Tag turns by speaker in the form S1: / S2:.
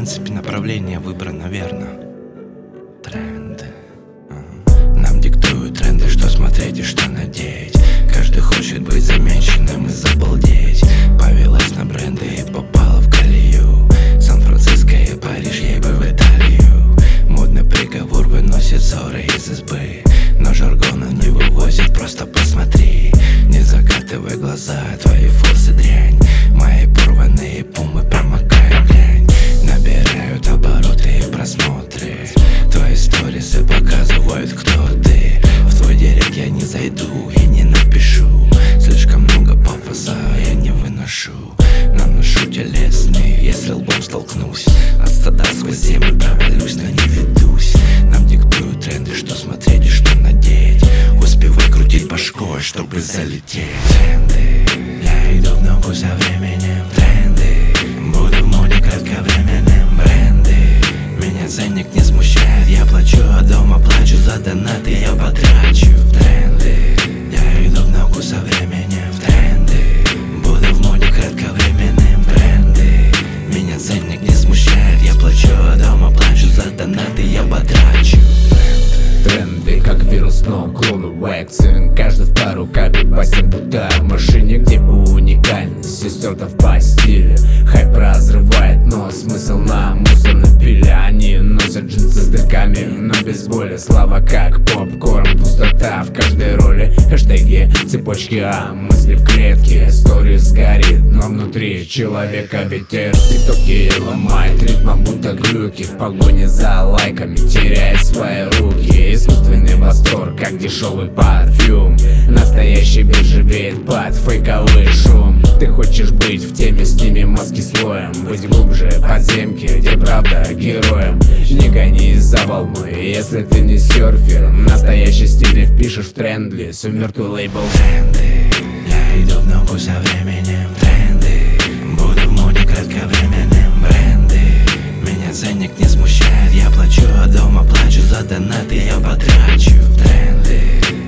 S1: принципе, направление выбрано верно. Тренды. Нам диктуют тренды, что смотреть и что надеть. Каждый хочет быть замеченным и забалдеть. Повелась на бренды и попала в колею. Сан-Франциско и Париж, ей бы в Италию. Модный приговор выносит ссоры из избы, но жаргона не вывозит, просто посмотри. Не закатывай глаза, твои форсы дрянь. Мои порванные пумы промокают, глянь. Набирают обороты и просмотры. Твои сторисы показывают, кто ты. В твой директ я не зайду и не напишу. Слишком много пафоса я не выношу. Наношу телесный, если лбом столкнусь. От стада сквозь землю провалюсь, но не ведусь. Нам диктуют тренды, что смотреть и что надеть. Успевай крутить башкой, чтобы залететь. Тренды, я иду в ногу со временем. Тренды, буду в моде кратковременным. Бренды, меня ценник не смущает. Я плачу, а дома плачу за донаты, я потрачу. Тренды, я иду в ногу со временем. Тренды, буду в моде кратковременным. Бренды, меня ценник не смущает. Я плачу, а дома плачу за донаты, я потрачу.
S2: Тренды, как вирус, но клоны вэксинг. Каждый в пару капит басен, будто в машине, где уникальность и стерта по стилю. Хайп разрывает, но смысл на мусорной пиле. Они носят джинсы с дырками, но без боли. Слава как попкорн, пустота в каждой роли. Хэштеги, цепочки, а мысли в клетке. Сторис горит, но внутри человека ветер. Тиктоки ломает ритмом, будто глюки. В погоне за лайками теряет свои руки. Искусственный восторг, как дешевый парфюм. Настоящий биржевеет под фейковый шум. Ты хочешь быть в теме, с ними мозги слоем. Быть глубже подземки, где правда героем. Не гони за волной, если ты не серфер. Настоящий стиль впишешь в тренд-лист, в мертвый лейбл.
S1: Тренды, я иду в ногу со временем. Тренды, буду в моде кратковременным. Бренды, меня ценник не смущает. Я плачу, а дома плачу за донаты, я потрачу. Тренды,